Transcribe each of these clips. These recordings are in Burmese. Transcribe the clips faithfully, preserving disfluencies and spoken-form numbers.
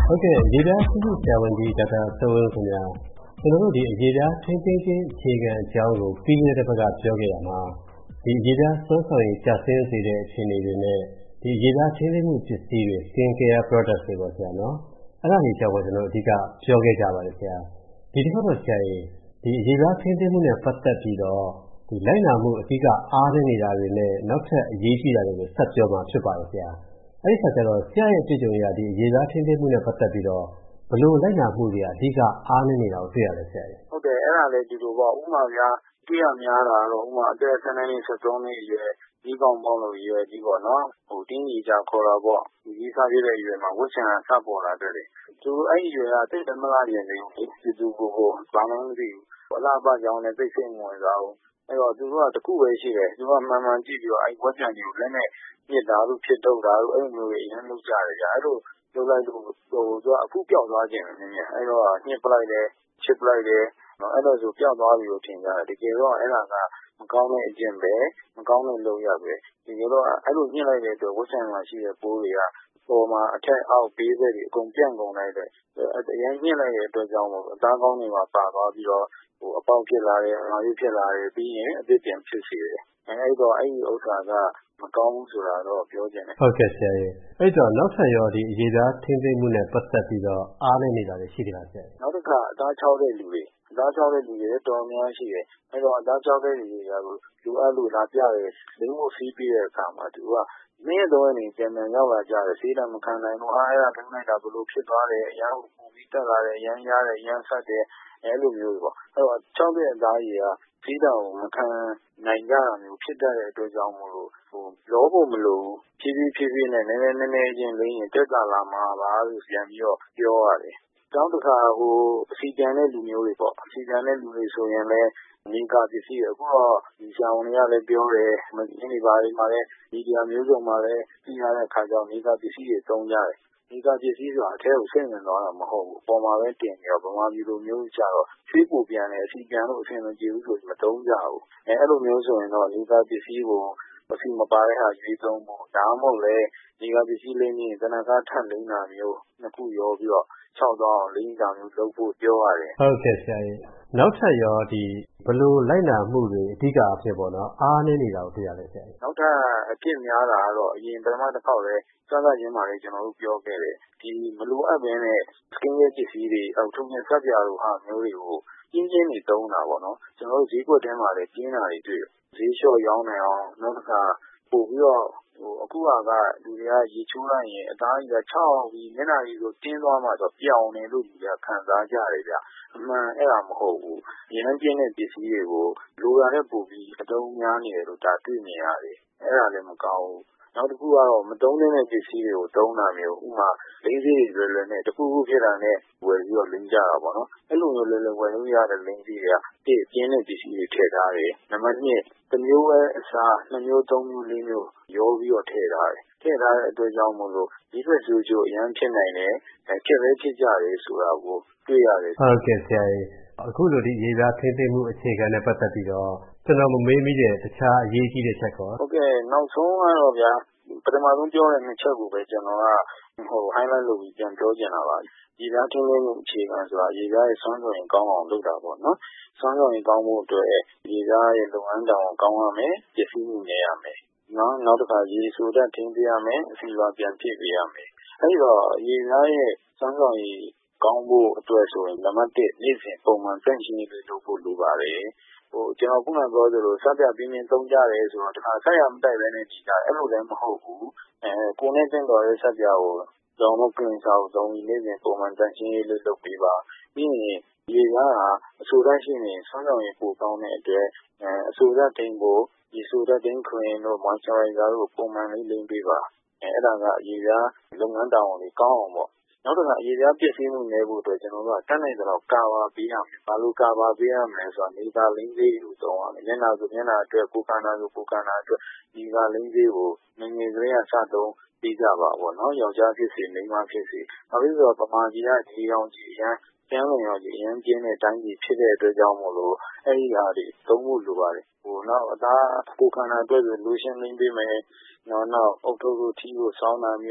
ဟုတ်ကဲ့ရေပြားစုစုဆရာဝန်ကြီးဒေါက်တာစိုးဝင်းခင်ဗျာကျွန်တော်တို့ဒီရေပြားထိန်းသိမ်းခြင်းအခြေခံအကြောင်းကိုပြီးခဲ့တဲ့ဘက်ကပြောခဲ့ရမှာဒီရေပြားစွမ်းဆောင်ရည်ကျဆင်းစေတဲ့အခြေအနေတွေနဲ့ဒီရေပြားထိန်းသိမ်းမှုပစ္စည်းတွေ skin care products တွေပေါ့ဆရာနော်အဲ့ဒါတွေကြောင့်ကျွန်တော်အဓိကပြောခဲ့ကြပါတယ်ဆရာဒီတစ်ခါတော့ဆရာရေဒီရေပြားထိန်းသိမ်းမှုနဲ့ပတ်သက်ပြီးတော့ဒီလိုက်နာမှုအဓိကအားနည်းနေတာတွေနဲ့နောက်ထပ်အရေးကြီးတာတွေကိုဆက်ပြောမှာဖြစ်ပါတယ်ဆရာအဲ့ဒီခါကျတော့ဆရာရဲ့အတွေ့အကြုံအရဒီရေသားထင်းထင်းမှုနဲ့ပတ်သက်ပြီးတော့ဘလို့လိုက်နာမှုတွေအဓိကအားနည်းနေတာကိုတွေ့ရတယ်ဆရာကြီးဟုတ်တယ်အဲ့ဒါလည်းဒီလိုပေါ့ဥပမာပြတွေ့ရများတာတော့ဥပမာအသက်၁၂နှစ်၁၃နှစ်အရွယ်ဒီကောင်ပေါင်းလို့ရွယ်ကြီးပေါ့နော်ဟိုတင်းကြီးကြခေါ်တာပေါ့ဒီကြီးစားပြည့်တဲ့အရွယ်မှာဝှက်ချံစပေါ်လာတဲ့လေသူအဲ့ဒီရွယ်ကတိတ်တမလားရင်နေဒီသူကိုကိုဘာမှမသိဘူးအလားပါကြောင်းနဲ့သိစိတ်ဝင်စားဘူးအဲ့တော့သူကတခုပဲရှိတယ်သူကမှန်မှန်ကြည့်ပြီးတော့အဲ့ဝှက်ချံတွေကိုလက်နဲ့ညစ်တာလို့ဖြစ်တော့တာလို့အဲ့လိုမျိုးတွေအရင်လုပ်ကြတယ်ကြာအဲ့လိုလုပ်လိုက်လို့ဟိုသူကအခုပျောက်သွားခြင်းပဲမြင်အဲ့တော့ညစ်ပလိုက်တယ်ချစ်ပလိုက်တယ်နော်အဲ့လိုဆိုပျောက်သွားပြီလို့ထင်ကြတယ်တကယ်တော့အဲ့ဒါကမကောင်းတဲ့အကျင့်ပဲမကောင်းတဲ့လုပ်ရပဲဒီလိုတော့အဲ့လိုညှစ်လိုက်တဲ့အတွက်ဝှက်ချံမှာရှိတဲ့ပိုးတွေကပေါ်မှာအထက်အောက်ဘေးဘက်တွေအကုန်ပြန့်ကုန်လိုက်တယ်အရင်ညှစ်လိုက်တဲ့အတွက်ကြောင့်မို့အသားကောင်းတွေမှာပါသွားပြီးတော့ဟိုအပေါက်ဖြစ်လာတယ်အမာရွဖြစ်လာတယ်ပြီးရင်အသစ်ပြန်ဖြစ်စေတယ်အဲ့တော့အဲ့ဒီဥစ္စာကမကောင်းဘူးဆိုတာတော့ပြောချင်တယ်ဟုတ်ကဲ့ဆရာကြီးအဲ့တော့နောက်ထပ်ရောဒီအရေးသားထင်းသိမ်းမှုနဲ့ပတ်သက်ပြီးတော့အားနည်းနေတာတွေရှိကြလားဆရာကြီးနောက်တစ်ခါအသားချောက်တဲ့လူတွေအသားချောက်တဲ့လူတွေတော်များရှိတယ်အဲ့တော့အသားချောက်တဲ့လူတွေကလူအပ်လို့လာပြတယ်လိမ့်ဖို့စီးပြီးတဲ့အခါမှာသူကမင်းတော့နေပြန်ပြန်ရောက်လာကြတယ်စေးတာမခံနိုင်ဘူးအားရတာလုံးလိုက်တာဘလို့ဖြစ်သွားတယ်အရန်ပူပြီးတက်လာတယ်အရန်ရတယ်အရန်ဆက်တယ်အဲ့လိုမျိုးပေါ့အဲ့တော့ချောက်တဲ့အသားကြီးကစေးတာကိုမခံနိုင်ကြတာမျိုးဖြစ်တတ်တဲ့အတွက်ကြောင့်မို့လို့ဟိုလောဖို့မလို့ဖြည်းဖြည်းဖြည်းဖြည်းနဲ့နည်းနည်းနည်းနည်းချင်းလေးရင်တက်လာလာမှာပါလို့ပြန်ပြီးတော့ပြောရတယ်တောင်းတခါဟိုအစီပြန်တဲ့လူမျိုးတွေပေါ့အစီပြန်တဲ့လူတွေဆိုရင်လည်းနေကာပစ္စည်းအခုတော့ဒီဆရာဝန်တွေကလည်းပြောတယ်မင်းတွေပါတွေမှာလည်းဒီဒီမျိုးစုံမှာလည်းသိရတဲ့အခါကျတော့နေကာပစ္စည်းတွေသုံးကြတယ်နေကာပစ္စည်းဆိုတာအထဲကိုစိတ်ဝင်သွားတာမဟုတ်ဘူးပေါ်မှာပဲတင်ပြီးတော့ဗမာပြည်လိုမျိုးကြတော့ချွေးပူပြန်တယ်အစီပြန်လို့အဆင်မပြေဘူးဆိုမသုံးကြဘူးအဲအဲ့လိုမျိုးဆိုရင်တော့နေကာပစ္စည်းကိုအစီမပါတဲ့ဟာရွေးသုံးဖို့ဒါမှမဟုတ်လေနေကာပစ္စည်းလေးနဲ့တနခါထပ်လိမ့်တာမျိုးနှစ်ခုရောပြီးတော့ခြောက်သွားအောင်လိမ့်တာမျိုးလုပ်ဖို့ပြောရတယ်ဟုတ်ကဲ့ဆရာကြီးနောက်ထပ်ရောဒီဘလို့လိုက်နာမှုတွေအဓိကအဖြစ်ပေါ့နော်အားနည်းနေတာကိုတွေ့ရတယ်ဆရာကြီးနောက်ထပ်အဖြစ်များတာကတော့အရင်ပထမတစ်ခေါက်လဲစမ်းသပ်ခြင်းမှာလည်းကျွန်တော်တို့ပြောခဲ့တယ်ဒီမလိုအပ်ဘဲနဲ့ skin care ပစ္စည်းတွေအောက်ထုံးနဲ့ဆက်ပြာတို့ဟာမျိုးတွေကိုပြင်းပြင်းနေသုံးတာပေါ့နော်ကျွန်တော်တို့ဈေးကွက်ထဲမှာလည်းပြင်းတာတွေတွေ့ဈေးလျှော့ရောင်းနေအောင်နောက်တစ်ခါပို့ပြီးတော့ဟိုအခုကလူတွေကရေချိုးလိုက်ရင်အသားကြီးကခြောက်ပြီးမျက်နှာကြီးကိုတင်းသွားမှဆိုပြောင်းနေလို့လူတွေကခံစားကြရတယ်ဗျအမှန်အဲ့ဒါမဟုတ်ဘူးရင်းနှီးပြင်းတဲ့ပစ္စည်းတွေကိုလိုရတဲ့ပို့ပြီးအတုံးများနေတယ်လို့ဒါတွေ့နေရတယ်အဲ့ဒါလည်းမကောင်းဘူးနောက်တစ်ခုကတော့မတုံးတဲ့ပစ္စည်းတွေကိုတုံးတာမျိုးဥမာလိမ့်စီးတွေလွယ်လွယ်နဲ့တခုခုဖြစ်တာနဲ့ဝယ်ပြီးတော့လိမ့်ကြတာပေါ့နော်အဲ့လိုမျိုးလွယ်လွယ်ဝယ်လို့ရတဲ့လိမ့်စီးတွေကပြည့်ပြင်းတဲ့ပစ္စည်းတွေထည့်ထားတယ်နံပါတ်၂တစ်မျိုးပဲအစားနှစ်မျိုးသုံးမျိုးလေးမျိုးရောပြီးတော့ထည့်ထားတယ်ထည့်ထားတဲ့အတွက်ကြောင့်မို့လို့ဒီဘက်ကျိုးကျိုးအရင်ဖြစ်နိုင်တယ်ခက်လဲဖြစ်ကြတယ်ဆိုတာကိုတွေ့ရတယ်ဟုတ်ကဲ့ဆရာကြီးအခုလိုဒီရေသားထိမ့်သိမ့်မှုအခြေခံနဲ့ပတ်သက်ပြီးတော့ကျွန်တော်မမေးမိတဲ့တခြားအရေးကြီးတဲ့ချက်ကောဟုတ်ကဲ့နောက်ဆုံးကတော့ဗျာပထမဆုံးပြောတဲ့နှစ်ချက်ကိုပဲကျွန်တော်ကဟို highlight လုပ်ပြီးပြန်ပြောချင်တာပါရေသားထိမ့်သိမ့်မှုအခြေခံဆိုတာရေသားရဲ့ဆွမ်းဆောင်ရင်ကောင်းအောင်လုပ်တာပေါ့နော်ဆွမ်းဆောင်ရင်ကောင်းဖို့အတွက်ရေသားရဲ့လုပ်ငန်းတောင်ကောင်းရမယ်ပစ္စည်းမှုနေရမယ်နော်နောက်တစ်ခါရေဆိုတတ်ထင်းပြရမယ်အစီအပါပြန်ပြည့်ပြရမယ်အဲဒီတော့ရေသားရဲ့ဆွမ်းဆောင်ရင်ကောင်းဖို့အတွက်ဆိုရင်နံပါတ်တစ်နေ့စဉ်ပုံမှန်တန့်ရှင်းရေးလုပ်ဖို့လိုပါတယ်ဟိုကျွန်တော်ခုနပြောသလိုစပြပြင်းပြင်းသုံးကြတယ်ဆိုတော့တခါဆက်ရမတိုက်ပဲနဲ့ကြည်တာအဲ့လိုလည်းမဟုတ်ဘူးအဲကိုနဲ့တင်တော်ရဲ့စပြကိုကြောင်တော့ကင်စာကိုသုံးပြီးနေ့စဉ်ပုံမှန်တန့်ရှင်းရေးလုပ်လုပ်ပေးပါပြီးရင်ရေသားကအဆိုတတ်ရှိနေဆွမ်းဆောင်ရေးပိုကောင်းတဲ့အတွက်အဲအဆိုတတ်တင်ဖို့ဒီဆိုတတ်တင်ခွင်တို့ moisturizer တို့ပုံမှန်လေးလိမ့်ပေးပါအဲအဲ့ဒါကရေသားလုပ်ငန်းတောင်လေးကောင်းအောင်ပေါ့နောက်တစ်ခါအရေးပြပစ္စည်းမှုနေဖို့အတွက်ကျွန်တော်တို့ကတတ်နိုင်သလောက်ကာပါပေးရမယ်။ဘာလို့ကာပါပေးရမလဲဆိုတော့နေသာလိမ့်သေးကိုသုံးရမယ်။မျက်နှာဆိုမျက်နှာအတွက်ကိုယ်ခန္ဓာဆိုကိုယ်ခန္ဓာအတွက်ဒီကလိမ့်သေးကိုငငယ်ကလေးကစသုံးပြီးကြပါပေါ့နော်။ယောက်ျားဖြစ်စေမိန်းမဖြစ်စေ။ဘာဖြစ်လို့ဆိုတော့ပမာကြီးကဒီအောင်ကြီးရန်ကျန်းဝင်ရောကြီးရန်ကျင်းတဲ့တိုင်းကြီးဖြစ်တဲ့အတွက်ကြောင့်မို့လို့အဲ့ဒီဟာတွေသုံးဖို့လိုပါတယ်။ဟိုနောက်အသားကိုယ်ခန္ဓာအတွက်ဆိုလိုရှင်လိမ့်ပေးမယ်။နောက်နောက်အုတ်ထုတ်ကိုထီးကိုစောင်းတာမျိုး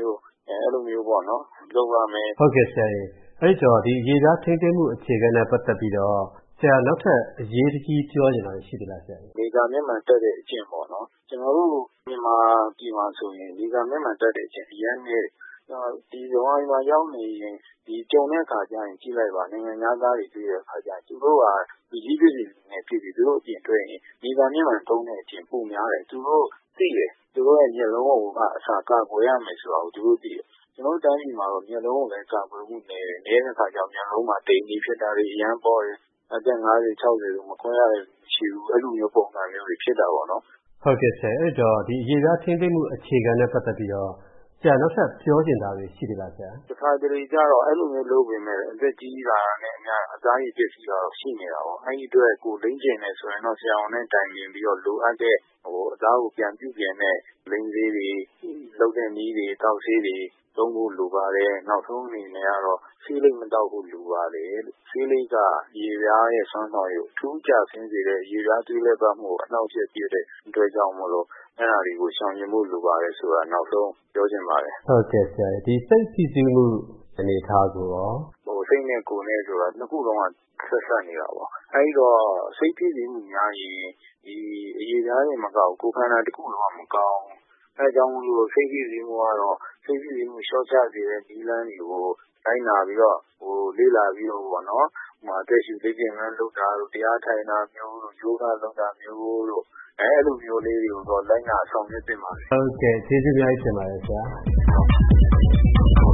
အဲ့လိုမျိုးပေါ့နော်လုပ်ရမယ်ဟုတ်ကဲ့ဆရာကြီးအဲ့တော့ဒီရေပြားထိန်းသိမ်းမှုအခြေခံနဲ့ပတ်သက်ပြီးတော့ဆရာနောက်ထပ်အရေးကြီးပြောချင်တာရှိသလားဆရာလေကာမျက်မှန်တက်တဲ့အကျင့်ပေါ့နော်ကျွန်တော်တို့မြန်မာပြည်မှာဆိုရင်လေကာမျက်မှန်တက်တဲ့အကျင့်အရင်နဲ့ဒီဇွန်မှာရောက်နေရင်ဒီကြုံတဲ့အခါကျရင်ကြည့်လိုက်ပါနိုင်ငံသားတွေတွေ့တဲ့အခါကျရင်သူတို့ကဒီကြီးပြည်နဲ့ပြည်ပြီးသူတို့အပြင်တွေ့ရင်လေကာမျက်မှန်တုံးတဲ့အကျင့်ပုံများတယ်သူတို့သိတယ်သူတို့ရဲ့မျက်လုံးကိုကအစာကာကွယ်ရမယ်ဆိုတာကိုသူတို့သိတယ်ကျွန်တော်တိုင်းပြည်မှာတော့မျက်လုံးကိုလည်းကာကွယ်မှုနေတယ်နေတဲ့အခါကျတော့မျက်လုံးမှာတိမ်ကြီးဖြစ်တာတွေအရန်ပေါ်တယ်အသက်၅၀ ၆၀ဆိုမခွင့်ရတဲ့ရှိဘူးအဲ့လိုမျိုးပုံစံမျိုးတွေဖြစ်တာပေါ့နော်ဟုတ်ကဲ့ဆရာအဲ့တော့ဒီရေပြားထိန်းသိမ်းမှုအခြေခံနဲ့ပတ်သက်ပြီးတော့ဆရာနောက်ထပ်ပြောချင်တာတွေရှိသလားဆရာတခါတလေကျတော့အဲ့လိုမျိုးလုပ်ပေမဲ့အသက်ကြီးလာတဲ့အနေနဲ့အသားရည်ပစ္စည်းတော့ရှိနေတာပေါ့အဲ့ဒီအတွက်ကိုလိမ့်ကျင်နေဆိုရင်တော့ဆရာဝန်နဲ့တိုင်ပင်ပြီးတော့လိုအပ်တဲ့ဟိုအသားကိုပြန်ပြုပြင်တဲ့လိမ့်သေးတွေလုပ်တဲ့နည်းတွေတောက်ဆေးတွေသုံးဖို့လိုပါတယ်နောက်ဆုံးအနေနဲ့ကတော့ဆေးလိမ့်မတောက်ဖို့လိုပါတယ်ဆေးလိမ့်ကရေပြားရဲ့ဆွမ်းဆောင်ရည်ထူးခြားဆင်းစေတဲ့ရေပြားသွေးလက်ပတ်မှုအနှောက်အယှက်ပြတဲ့အတွက်ကြောင့်မလို့အဲ့ဒါတွေကိုရှောင်ကျဉ်ဖို့လိုပါတယ်ဆိုတာနောက်ဆုံးပြောချင်ပါတယ်ဟုတ်ကဲ့ဆရာဒီစိတ်ဖိစီးမှုအနေထားကိုရောဟိုစိတ်နဲ့ကိုယ်နဲ့ဆိုတာနှစ်ခုလုံးကဆက်ဆက်နေတာပေါ့အဲ့တော့စိတ်ဖိစီးမှုများရင်ဒီအရေးသားတွေမကောက်ကိုယ်ခန္ဓာတစ်ခုလုံးကမကောက်အဲကြောင့်လို့စိတ်ဖိစီးမှုကတော့စိတ်ဖိစီးမှုရှော့ချစေတဲ့ဒီလမ်းတွေကိုတိုင်းလာပြီးတော့ဟိုလေးလာပြီးတော့ပေါ့နော်ဟိုမှာတက်ရှိသိကျင်မှန်းလုပ်တာတို့တရားထိုင်တာမျိုးတို့ယောဂလုပ်တာမျိုးတို့အဲအဲ့လိုမျိုးလေးတွေကိုတော့လိုက်နာဆောင်ရွက်တင်ပါတယ်ဟုတ်ကဲ့ကျေးဇူးများတင်ပါတယ်ဆရာ